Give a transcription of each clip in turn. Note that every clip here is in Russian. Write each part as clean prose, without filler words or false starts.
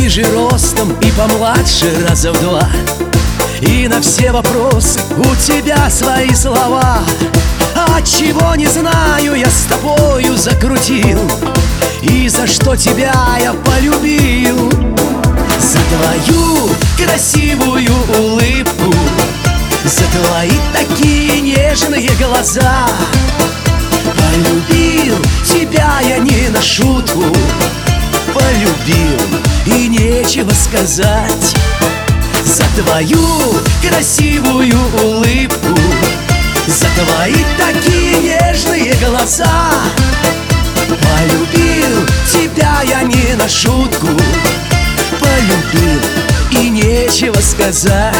пониже ростом и помладше раза в два. И на все вопросы у тебя свои слова. А чего не знаю, я с тобою закрутил. И за что тебя я полюбил? За твою красивую улыбку, за твои такие нежные глаза. Полюбил тебя я не на шутку, полюбил, и нечего сказать. За твою красивую улыбку, за твои такие нежные глаза. Полюбил тебя я не на шутку, полюбил, и нечего сказать.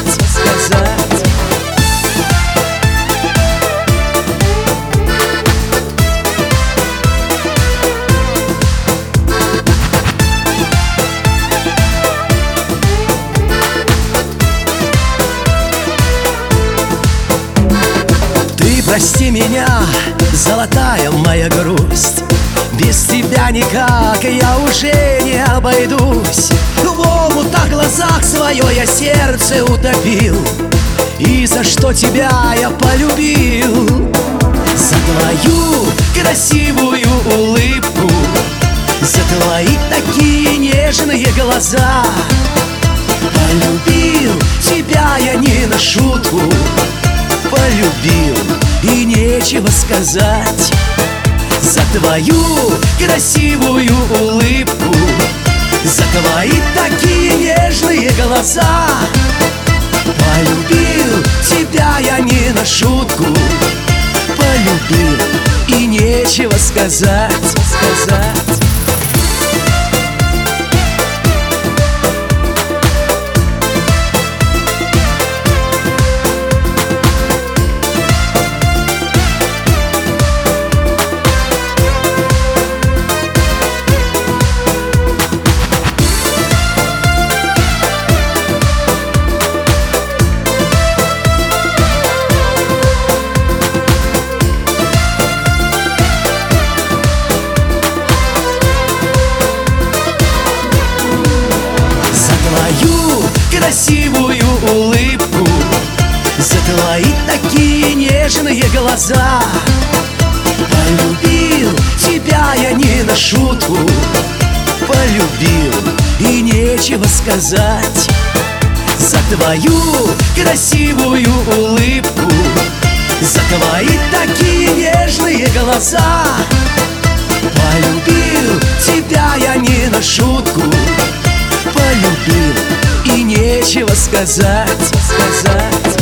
Прости меня, золотая моя грусть, без тебя никак я уже не обойдусь. В омутах глазах свое я сердце утопил, и за что тебя я полюбил? За твою красивую улыбку, за твои такие нежные глаза. Полюбил тебя я не на шутку, полюбил, и нечего сказать. За твою красивую улыбку, за твои такие нежные глаза. Полюбил тебя я не на шутку, полюбил, и нечего сказать. Красивую улыбку, за твои такие нежные глаза. Полюбил тебя я не на шутку, полюбил, и нечего сказать. За твою красивую улыбку, за твои такие нежные глаза. Полюбил тебя я не на шутку, полюбил, и нечего сказать.